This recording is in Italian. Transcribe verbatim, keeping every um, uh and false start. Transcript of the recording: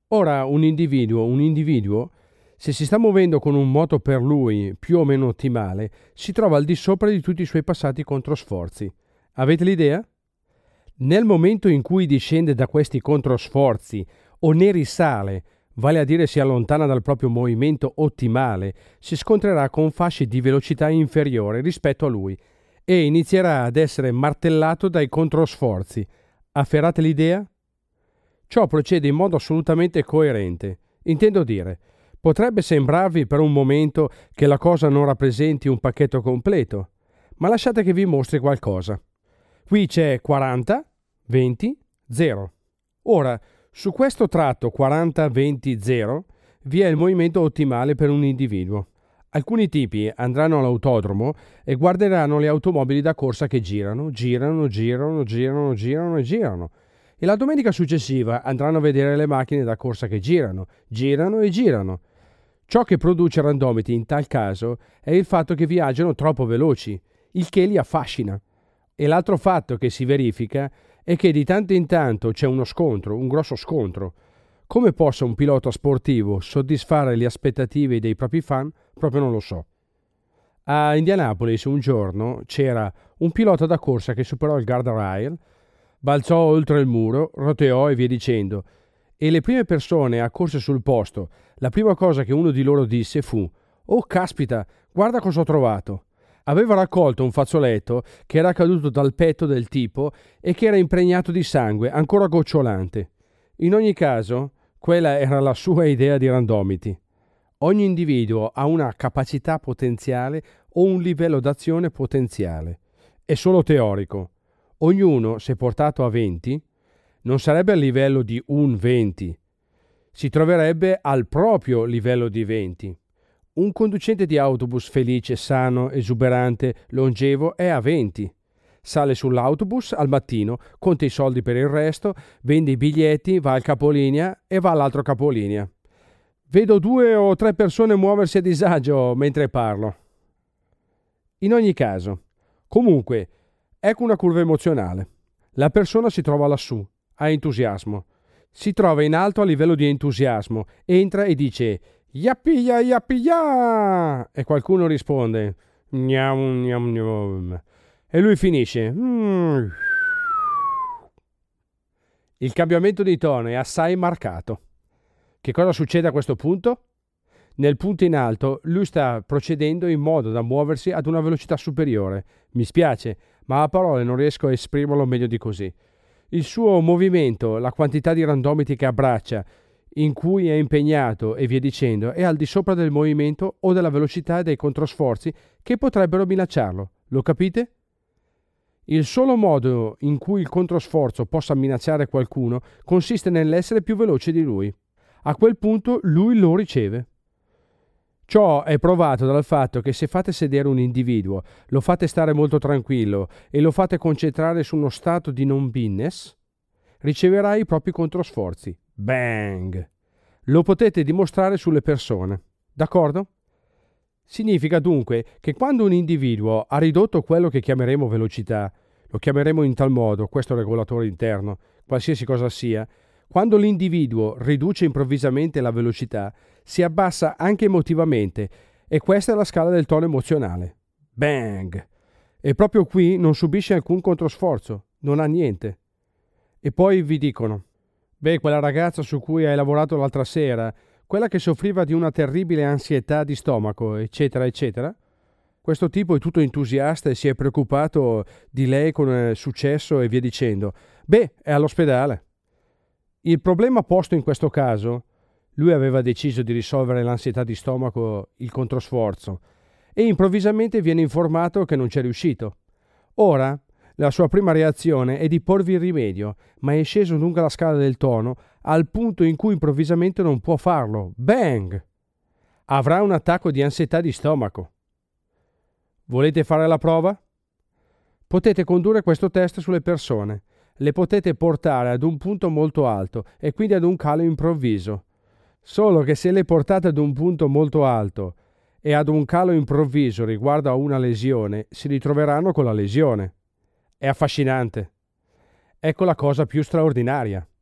Ora un individuo, un individuo, se si sta muovendo con un moto per lui più o meno ottimale, si trova al di sopra di tutti i suoi passati controsforzi. Avete l'idea? Nel momento in cui discende da questi controsforzi o ne risale, vale a dire si allontana dal proprio movimento ottimale, si scontrerà con fasce di velocità inferiore rispetto a lui e inizierà ad essere martellato dai controsforzi. Afferrate l'idea? Ciò procede in modo assolutamente coerente. Intendo dire, potrebbe sembrarvi per un momento che la cosa non rappresenti un pacchetto completo, ma lasciate che vi mostri qualcosa. Qui c'è quaranta, venti, zero. Ora, su questo tratto quaranta, venti, zero vi è il movimento ottimale per un individuo. Alcuni tipi andranno all'autodromo e guarderanno le automobili da corsa che girano, girano, girano, girano, girano e girano. E la domenica successiva andranno a vedere le macchine da corsa che girano, girano e girano. Ciò che produce randomity in tal caso è il fatto che viaggiano troppo veloci, il che li affascina. E l'altro fatto che si verifica è che di tanto in tanto c'è uno scontro, un grosso scontro. Come possa un pilota sportivo soddisfare le aspettative dei propri fan? Proprio non lo so. A Indianapolis un giorno c'era un pilota da corsa che superò il guardrail, balzò oltre il muro, roteò e via dicendo. E le prime persone accorse sul posto, la prima cosa che uno di loro disse fu: «Oh, caspita, guarda cosa ho trovato!» Aveva raccolto un fazzoletto che era caduto dal petto del tipo e che era impregnato di sangue, ancora gocciolante. In ogni caso, quella era la sua idea di randomity. Ogni individuo ha una capacità potenziale o un livello d'azione potenziale. È solo teorico. Ognuno, se portato a venti, non sarebbe al livello di un venti. Si troverebbe al proprio livello di venti. Un conducente di autobus felice, sano, esuberante, longevo è a venti. Sale sull'autobus al mattino, conta i soldi per il resto, vende i biglietti, va al capolinea e va all'altro capolinea. Vedo due o tre persone muoversi a disagio mentre parlo. In ogni caso, comunque, ecco una curva emozionale. La persona si trova lassù, ha entusiasmo. Si trova in alto a livello di entusiasmo, entra e dice «Yappia, yappia!» e qualcuno risponde «Gnam, gnam, gnam!» e lui finisce «Mm». Il cambiamento di tono è assai marcato. Che cosa succede a questo punto? Nel punto in alto lui sta procedendo in modo da muoversi ad una velocità superiore. Mi spiace, ma a parole non riesco a esprimerlo meglio di così. Il suo movimento, la quantità di randomity che abbraccia, in cui è impegnato e via dicendo, è al di sopra del movimento o della velocità dei controsforzi che potrebbero minacciarlo. Lo capite? Il solo modo in cui il controsforzo possa minacciare qualcuno consiste nell'essere più veloce di lui. A quel punto lui lo riceve. Ciò è provato dal fatto che se fate sedere un individuo, lo fate stare molto tranquillo e lo fate concentrare su uno stato di non-binness, riceverà i propri controsforzi. Bang! Lo potete dimostrare sulle persone. D'accordo? Significa dunque che quando un individuo ha ridotto quello che chiameremo velocità, lo chiameremo in tal modo, questo regolatore interno, qualsiasi cosa sia, quando l'individuo riduce improvvisamente la velocità, si abbassa anche emotivamente e questa è la scala del tono emozionale. Bang! E proprio qui non subisce alcun controsforzo, non ha niente. E poi vi dicono: beh, quella ragazza su cui hai lavorato l'altra sera, quella che soffriva di una terribile ansietà di stomaco, eccetera, eccetera. Questo tipo è tutto entusiasta e si è preoccupato di lei con successo e via dicendo. Beh, è all'ospedale. Il problema posto in questo caso, lui aveva deciso di risolvere l'ansietà di stomaco, il controsforzo, e improvvisamente viene informato che non c'è riuscito. Ora, la sua prima reazione è di porvi il rimedio, ma è sceso lungo la scala del tono al punto in cui improvvisamente non può farlo. Bang! Avrà un attacco di ansietà di stomaco. Volete fare la prova? Potete condurre questo test sulle persone. Le potete portare ad un punto molto alto e quindi ad un calo improvviso. Solo che se le portate ad un punto molto alto e ad un calo improvviso riguardo a una lesione, si ritroveranno con la lesione. È affascinante. Ecco la cosa più straordinaria.